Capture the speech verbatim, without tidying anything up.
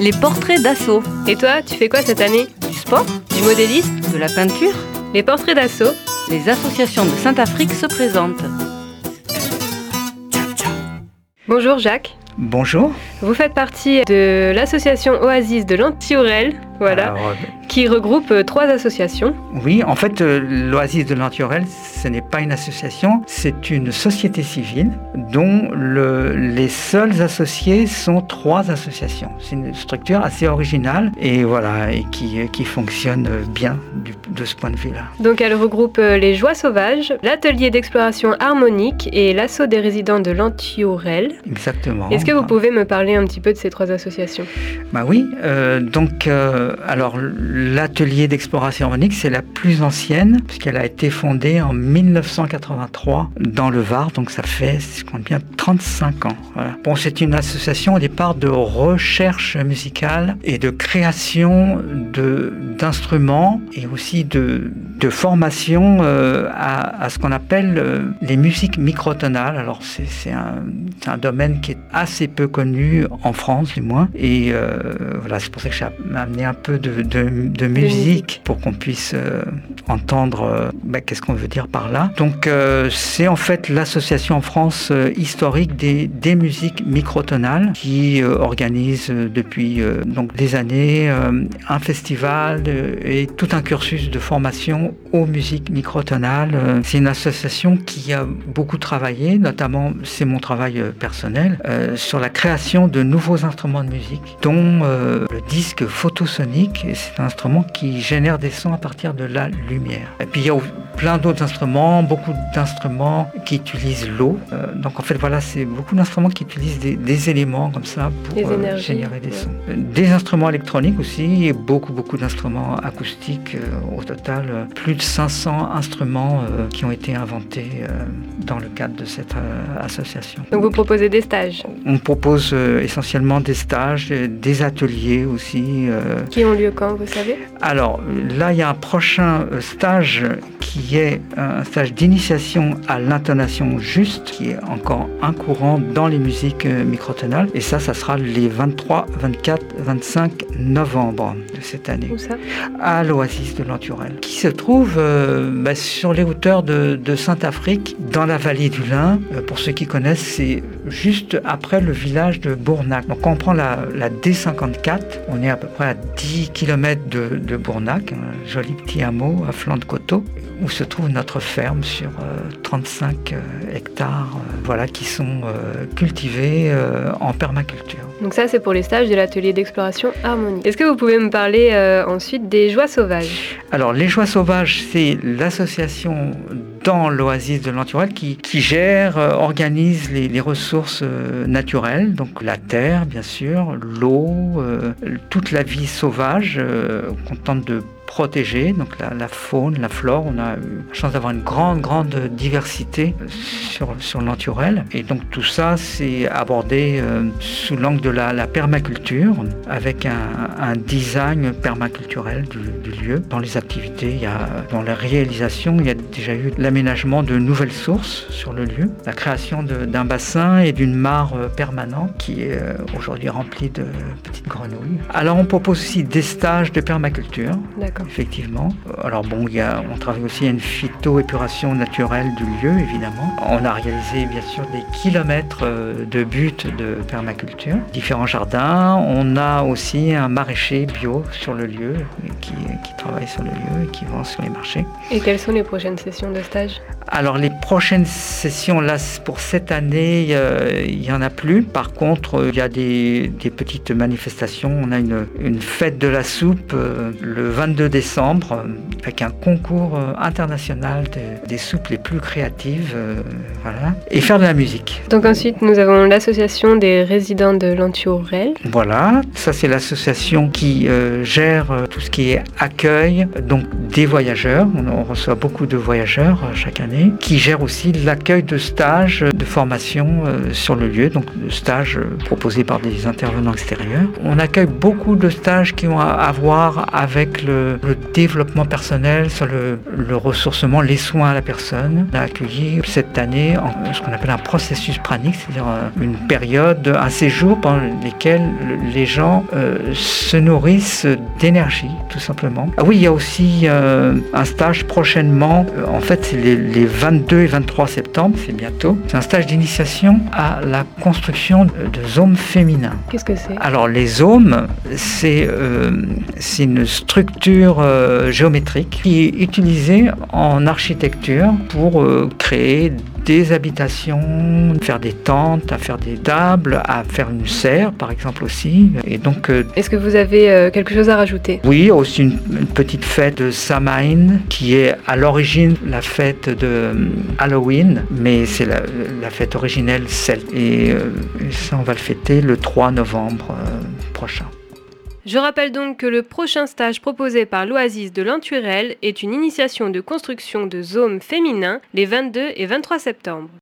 les portraits d'Asso. Et toi, tu fais quoi cette année? Du sport, Du modélisme? de la peinture, Les portraits d'Asso. les associations de Saint-Afrique se présentent. Bonjour Jacques. Bonjour. Vous faites partie de l'association Oasis de Lantiorel, voilà, Alors, euh, qui regroupe euh, trois associations. oui, en fait, euh, l'Oasis de Lantiorel, ce n'est pas une association, c'est une société civile dont le, les seuls associés sont trois associations. C'est une structure assez originale et voilà, et qui, qui fonctionne bien du, de ce point de vue-là. Donc elle regroupe euh, les Joies Sauvages, l'atelier d'exploration harmonique et l'assaut des résidents de Lantiorel. Exactement. Est-ce que vous pouvez me parler un petit peu de ces trois associations? Bah oui, euh, donc euh, alors l'atelier d'exploration harmonique, c'est la plus ancienne puisqu'elle a été fondée en mille neuf cent quatre-vingt-trois dans le Var, donc ça fait, je compte bien, trente-cinq ans. Voilà. Bon, c'est une association au départ de recherche musicale et de création de, d'instruments et aussi de, de formation euh, à, à ce qu'on appelle euh, les musiques microtonales. Alors c'est, c'est, un, c'est un domaine qui est assez peu connu en France du moins et euh, voilà, c'est pour ça que j'ai amené un peu de, de, de musique pour qu'on puisse euh, entendre euh, bah, qu'est-ce qu'on veut dire par là. Donc euh, c'est en fait l'association en France euh, historique des, des musiques microtonales qui euh, organise euh, depuis euh, donc des années euh, un festival euh, et tout un cursus de formation aux musiques microtonales. Euh, c'est une association qui a beaucoup travaillé, notamment c'est mon travail euh, personnel, euh, sur la création de nouveaux instruments de musique, dont euh, le disque photosonique. Et c'est un instrument qui génère des sons à partir de la lumière. Et puis il y a plein d'autres instruments, beaucoup d'instruments qui utilisent l'eau. Euh, donc en fait voilà, c'est beaucoup d'instruments qui utilisent des, des éléments comme ça pour euh, générer des sons. Ouais. Des instruments électroniques aussi et beaucoup beaucoup d'instruments acoustiques. Euh, au total, euh, plus de cinq cents instruments euh, qui ont été inventés euh, dans le cadre de cette euh, association. Donc vous proposez des stages? On propose euh, essentiellement des stages, euh, des ateliers aussi. Euh. Qui ont lieu quand, vous savez? Alors là, il y a un prochain euh, stage qui est un stage d'initiation à l'intonation juste, qui est encore un courant dans les musiques euh, microtonales. Et ça, ça sera les vingt-trois, vingt-quatre, vingt-cinq novembre de cette année. Où ça? À l'Oasis de Lantiorel, qui se trouve euh, bah, sur les hauteurs de, de Saint-Afrique, dans la vallée du Lin. Euh, pour ceux qui connaissent, c'est juste après le village de Bournac. Donc quand on prend la, la D cinquante-quatre, on est à peu près à dix kilomètres de, de Bournac, un joli petit hameau à flanc de coteau, où se trouve notre ferme sur euh, trente-cinq euh, hectares euh, voilà, qui sont euh, cultivés euh, en permaculture. Donc ça, c'est pour les stages de l'atelier d'exploration harmonique. Est-ce que vous pouvez me parler euh, ensuite des Joies Sauvages? Alors, les Joies Sauvages, c'est l'association dans l'Oasis de Lantiorel qui, qui gère, euh, organise les, les ressources euh, naturelles, donc la terre, bien sûr, l'eau, euh, toute la vie sauvage euh, qu'on tente de protéger, donc la, la faune, la flore. On a eu la chance d'avoir une grande, grande diversité sur, sur Lantiorel. Et donc tout ça, c'est abordé euh, sous l'angle de la, la permaculture, avec un, un design permaculturel du, du lieu. Dans les activités, il y a, dans la réalisation, il y a déjà eu l'aménagement de nouvelles sources sur le lieu, la création de, d'un bassin et d'une mare euh, permanente qui est euh, aujourd'hui remplie de petites grenouilles. Alors on propose aussi des stages de permaculture. D'accord. Effectivement. Alors bon, il y a, on travaille aussi à une phytoépuration naturelle du lieu, évidemment. On a réalisé bien sûr des kilomètres de buttes de permaculture, différents jardins. On a aussi un maraîcher bio sur le lieu qui, qui travaille sur le lieu et qui vend sur les marchés. Et quelles sont les prochaines sessions de stage? Alors les prochaines sessions, là pour cette année, euh, il n'y en a plus. Par contre, il y a des, des petites manifestations. On a une, une fête de la soupe euh, le vingt-deux décembre euh, avec un concours euh, international de, des soupes les plus créatives. Euh, voilà. Et faire de la musique. Donc ensuite, nous avons l'association des résidents de Lantiorel. Voilà, ça c'est l'association qui euh, gère euh, tout ce qui est accueil, donc des voyageurs. On, on reçoit beaucoup de voyageurs euh, chaque année. année, qui gère aussi l'accueil de stages de formation euh, sur le lieu, donc de stages euh, proposés par des intervenants extérieurs. On accueille beaucoup de stages qui ont à, à voir avec le, le développement personnel, sur le, le ressourcement, les soins à la personne. On a accueilli cette année en, ce qu'on appelle un processus pranique, c'est-à-dire euh, une période, un séjour pendant lequel les gens euh, se nourrissent d'énergie, tout simplement. Ah oui, il y a aussi euh, un stage prochainement, euh, en fait c'est les, les vingt-deux et vingt-trois septembre, c'est bientôt. C'est un stage d'initiation à la construction de, de zones féminins. Qu'est-ce que c'est ? Alors les zones, c'est euh, c'est une structure euh, géométrique qui est utilisée en architecture pour euh, créer des habitations, faire des tentes, à faire des tables, à faire une serre par exemple aussi. Et donc, euh, est-ce que vous avez euh, quelque chose à rajouter ? Oui, aussi une, une petite fête de Samhain qui est à l'origine la fête de euh, Halloween, mais c'est la, la fête originelle celte. Et euh, ça, on va le fêter le trois novembre euh, prochain. Je rappelle donc que le prochain stage proposé par l'Oasis de Lenturel est une initiation de construction de zones féminins les vingt-deux et vingt-trois septembre.